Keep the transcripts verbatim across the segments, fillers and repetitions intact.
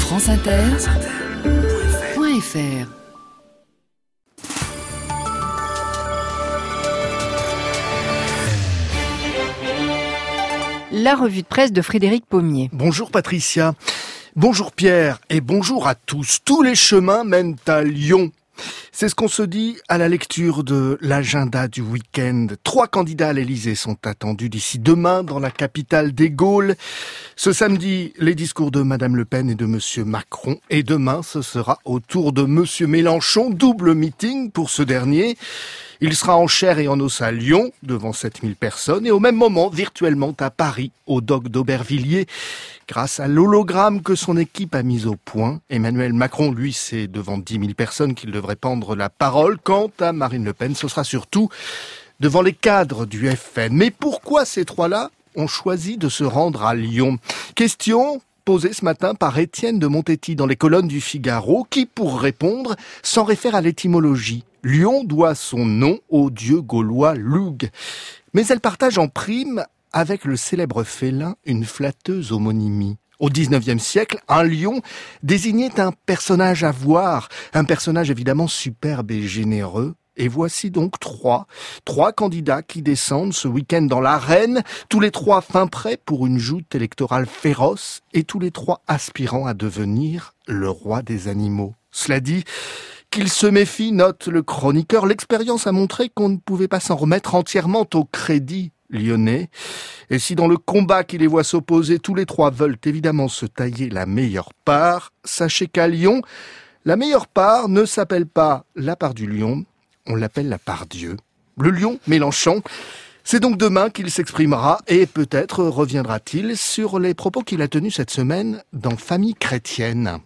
France Inter point F R. La revue de presse de Frédéric Pommier. Bonjour Patricia, bonjour Pierre et bonjour à tous. Tous les chemins mènent à Lyon. C'est ce qu'on se dit à la lecture de l'agenda du week-end. Trois candidats à l'Élysée sont attendus d'ici demain dans la capitale des Gaules. Ce samedi, les discours de Madame Le Pen et de Monsieur Macron. Et demain, ce sera au tour de Monsieur Mélenchon. Double meeting pour ce dernier. Il sera en chair et en os à Lyon, devant sept mille personnes, et au même moment, virtuellement à Paris, au dock d'Aubervilliers. Grâce à l'hologramme que son équipe a mis au point, Emmanuel Macron, lui, c'est devant dix mille personnes qu'il devrait prendre la parole. Quant à Marine Le Pen, ce sera surtout devant les cadres du F N. Mais pourquoi ces trois-là ont choisi de se rendre à Lyon? Question posée ce matin par Étienne de Montetti dans les colonnes du Figaro, qui, pour répondre, s'en réfère à l'étymologie. Lyon doit son nom au dieu gaulois Lugh. Mais elle partage en prime avec le célèbre félin une flatteuse homonymie. Au dix-neuvième siècle, un lion désignait un personnage à voir, un personnage évidemment superbe et généreux. Et voici donc trois, trois candidats qui descendent ce week-end dans l'arène, tous les trois fin prêts pour une joute électorale féroce et tous les trois aspirant à devenir le roi des animaux. Cela dit, qu'il se méfie, note le chroniqueur, l'expérience a montré qu'on ne pouvait pas s'en remettre entièrement au crédit lyonnais. Et si dans le combat qui les voit s'opposer, tous les trois veulent évidemment se tailler la meilleure part, sachez qu'à Lyon, la meilleure part ne s'appelle pas la part du lion, on l'appelle la part Dieu. Le lion Mélenchon, c'est donc demain qu'il s'exprimera et peut-être reviendra-t-il sur les propos qu'il a tenus cette semaine dans Famille chrétienne.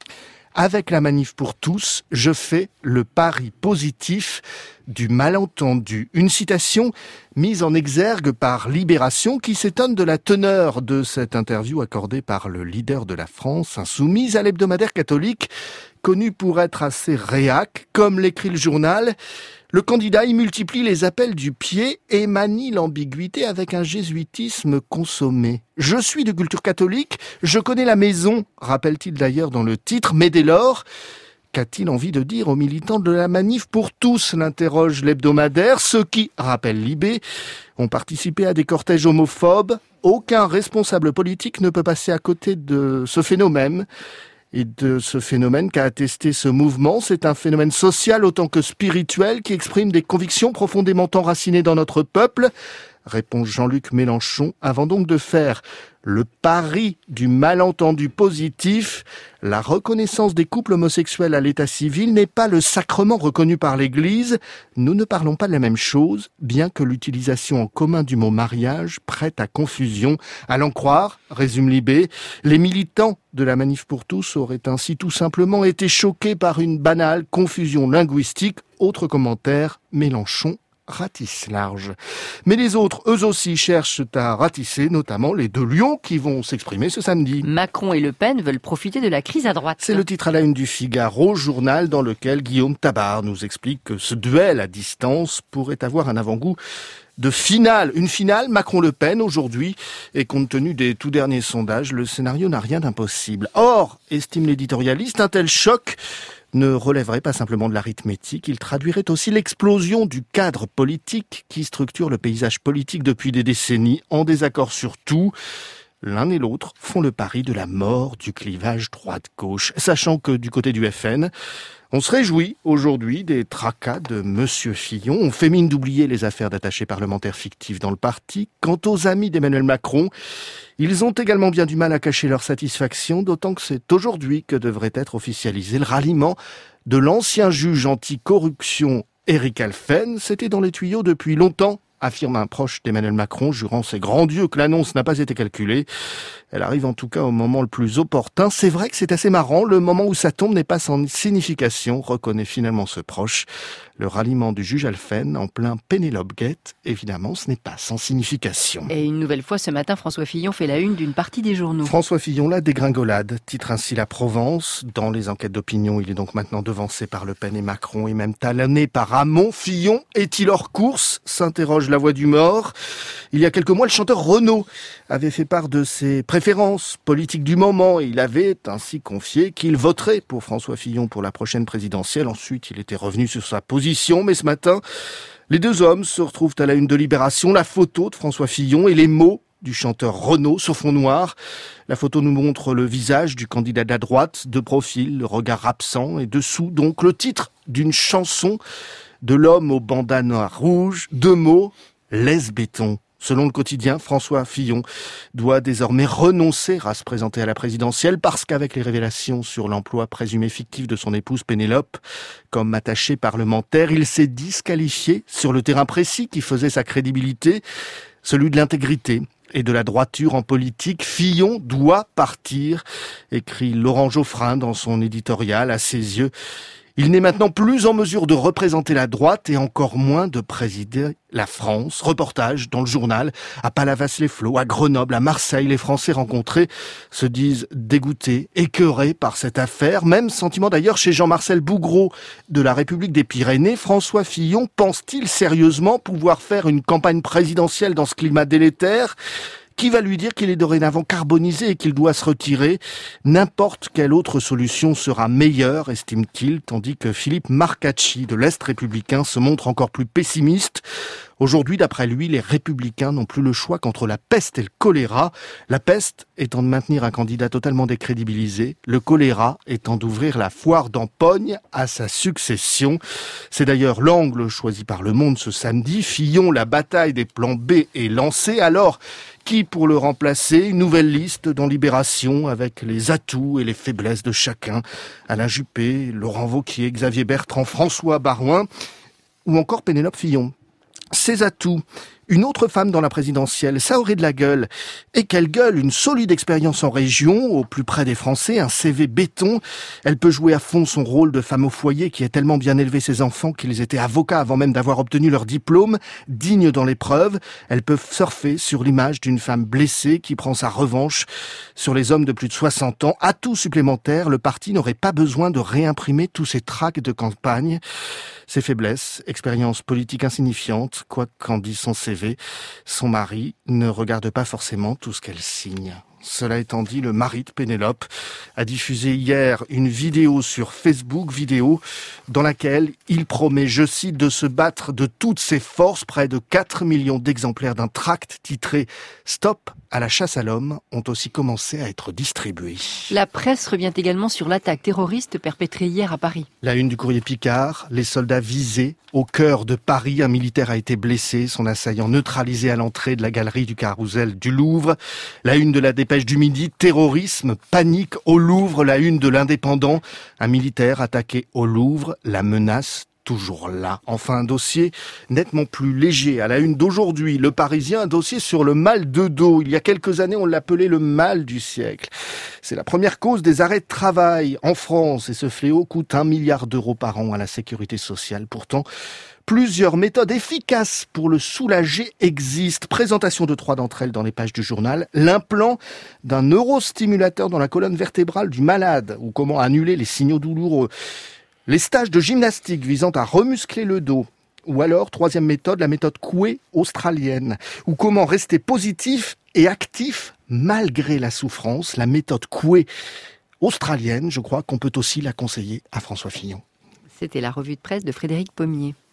Avec la manif pour tous, je fais le pari positif du malentendu. Une citation mise en exergue par Libération qui s'étonne de la teneur de cette interview accordée par le leader de la France insoumise à l'hebdomadaire catholique, connu pour être assez réac, comme l'écrit le journal. Le candidat y multiplie les appels du pied et manie l'ambiguïté avec un jésuitisme consommé. Je suis de culture catholique, je connais la maison, rappelle-t-il d'ailleurs dans le titre, mais dès lors, qu'a-t-il envie de dire aux militants de la manif pour tous, l'interroge l'hebdomadaire, ceux qui, rappelle Libé, ont participé à des cortèges homophobes. Aucun responsable politique ne peut passer à côté de ce phénomène. Et de ce phénomène qu'a attesté ce mouvement, c'est un phénomène social autant que spirituel qui exprime des convictions profondément enracinées dans notre peuple, répond Jean-Luc Mélenchon, avant donc de faire le pari du malentendu positif. La reconnaissance des couples homosexuels à l'état civil n'est pas le sacrement reconnu par l'Église. Nous ne parlons pas de la même chose, bien que l'utilisation en commun du mot mariage prête à confusion. À l'en croire, résume Libé, les militants de la manif pour tous auraient ainsi tout simplement été choqués par une banale confusion linguistique. Autre commentaire, Mélenchon ratisse large. Mais les autres, eux aussi, cherchent à ratisser, notamment les deux lions qui vont s'exprimer ce samedi. Macron et Le Pen veulent profiter de la crise à droite. C'est le titre à la une du Figaro, journal dans lequel Guillaume Tabar nous explique que ce duel à distance pourrait avoir un avant-goût de finale. Une finale Macron-Le Pen aujourd'hui, et compte tenu des tout derniers sondages, le scénario n'a rien d'impossible. Or, estime l'éditorialiste, un tel choc ne relèverait pas simplement de l'arithmétique, il traduirait aussi l'explosion du cadre politique qui structure le paysage politique depuis des décennies, en désaccord sur tout. L'un et l'autre font le pari de la mort du clivage droite-gauche, sachant que du côté du F N, on se réjouit aujourd'hui des tracas de Monsieur Fillon. On fait mine d'oublier les affaires d'attachés parlementaires fictifs dans le parti. Quant aux amis d'Emmanuel Macron, ils ont également bien du mal à cacher leur satisfaction, d'autant que c'est aujourd'hui que devrait être officialisé le ralliement de l'ancien juge anticorruption Éric Alphen. C'était dans les tuyaux depuis longtemps, affirme un proche d'Emmanuel Macron, jurant ses grands dieux que l'annonce n'a pas été calculée. Elle arrive en tout cas au moment le plus opportun. C'est vrai que c'est assez marrant, le moment où ça tombe n'est pas sans signification, reconnaît finalement ce proche. Le ralliement du juge Alphen en plein Pénélope Guette, évidemment, ce n'est pas sans signification. Et une nouvelle fois, ce matin, François Fillon fait la une d'une partie des journaux. François Fillon, la dégringolade, titre ainsi la Provence. Dans les enquêtes d'opinion, il est donc maintenant devancé par Le Pen et Macron et même talonné par Hamon. Fillon est-il hors course, s'interroge interroge la voix du mort. Il y a quelques mois, le chanteur Renaud avait fait part de ses préférences politiques du moment. Il avait ainsi confié qu'il voterait pour François Fillon pour la prochaine présidentielle. Ensuite, il était revenu sur sa position, mais ce matin, les deux hommes se retrouvent à la une de Libération. La photo de François Fillon et les mots du chanteur Renaud sur fond noir. La photo nous montre le visage du candidat de la droite, de profil, le regard absent, et dessous donc le titre d'une chanson de l'homme au bandana rouge. Deux mots, laisse béton. Selon le quotidien, François Fillon doit désormais renoncer à se présenter à la présidentielle parce qu'avec les révélations sur l'emploi présumé fictif de son épouse Pénélope comme attaché parlementaire, il s'est disqualifié sur le terrain précis qui faisait sa crédibilité, celui de l'intégrité et de la droiture en politique. Fillon doit partir, écrit Laurent Geoffrin dans son éditorial. À ses yeux, il n'est maintenant plus en mesure de représenter la droite et encore moins de présider la France. Reportage dans le journal. À Palavas-les-Flots, à Grenoble, à Marseille, les Français rencontrés se disent dégoûtés, écœurés par cette affaire. Même sentiment d'ailleurs chez Jean-Marcel Bougreau de la République des Pyrénées. François Fillon pense-t-il sérieusement pouvoir faire une campagne présidentielle dans ce climat délétère ? Qui va lui dire qu'il est dorénavant carbonisé et qu'il doit se retirer ? N'importe quelle autre solution sera meilleure, estime-t-il, tandis que Philippe Marcacci de l'Est républicain se montre encore plus pessimiste. Aujourd'hui, d'après lui, les Républicains n'ont plus le choix qu'entre la peste et le choléra. La peste étant de maintenir un candidat totalement décrédibilisé, le choléra étant d'ouvrir la foire d'Empogne à sa succession. C'est d'ailleurs l'angle choisi par Le Monde ce samedi. Fillon, la bataille des plans B est lancée. Alors, qui pour le remplacer ? Une nouvelle liste dans Libération avec les atouts et les faiblesses de chacun. Alain Juppé, Laurent Wauquiez, Xavier Bertrand, François Baroin ou encore Pénélope Fillon. Ses atouts, une autre femme dans la présidentielle, ça aurait de la gueule. Et quelle gueule, une solide expérience en région, au plus près des Français, un C V béton. Elle peut jouer à fond son rôle de femme au foyer qui a tellement bien élevé ses enfants qu'ils étaient avocats avant même d'avoir obtenu leur diplôme, digne dans l'épreuve. Elle peut surfer sur l'image d'une femme blessée qui prend sa revanche sur les hommes de plus de soixante ans. Atout supplémentaire, le parti n'aurait pas besoin de réimprimer tous ses tracts de campagne. Ses faiblesses, expérience politique insignifiante, quoi qu'en dise son C V, son mari ne regarde pas forcément tout ce qu'elle signe. Cela étant dit, le mari de Pénélope a diffusé hier une vidéo sur Facebook, vidéo dans laquelle il promet, je cite, de se battre de toutes ses forces. Près de quatre millions d'exemplaires d'un tract titré « Stop à la chasse à l'homme » ont aussi commencé à être distribués. La presse revient également sur l'attaque terroriste perpétrée hier à Paris. La une du courrier Picard, les soldats visés. Au cœur de Paris, un militaire a été blessé, son assaillant neutralisé à l'entrée de la galerie du Carrousel du Louvre. La une de la Dépêche du Midi, terrorisme, panique au Louvre. La une de l'Indépendant, un militaire attaqué au Louvre, la menace toujours là. Enfin, un dossier nettement plus léger. À la une d'aujourd'hui, Le Parisien, un dossier sur le mal de dos. Il y a quelques années, on l'appelait le mal du siècle. C'est la première cause des arrêts de travail en France et ce fléau coûte un milliard d'euros par an à la sécurité sociale. Pourtant, plusieurs méthodes efficaces pour le soulager existent. Présentation de trois d'entre elles dans les pages du journal. L'implant d'un neurostimulateur dans la colonne vertébrale du malade ou comment annuler les signaux douloureux. Les stages de gymnastique visant à remuscler le dos. Ou alors, troisième méthode, la méthode Coué australienne. Ou comment rester positif et actif malgré la souffrance. La méthode Coué australienne, je crois qu'on peut aussi la conseiller à François Fillon. C'était la revue de presse de Frédéric Pommier.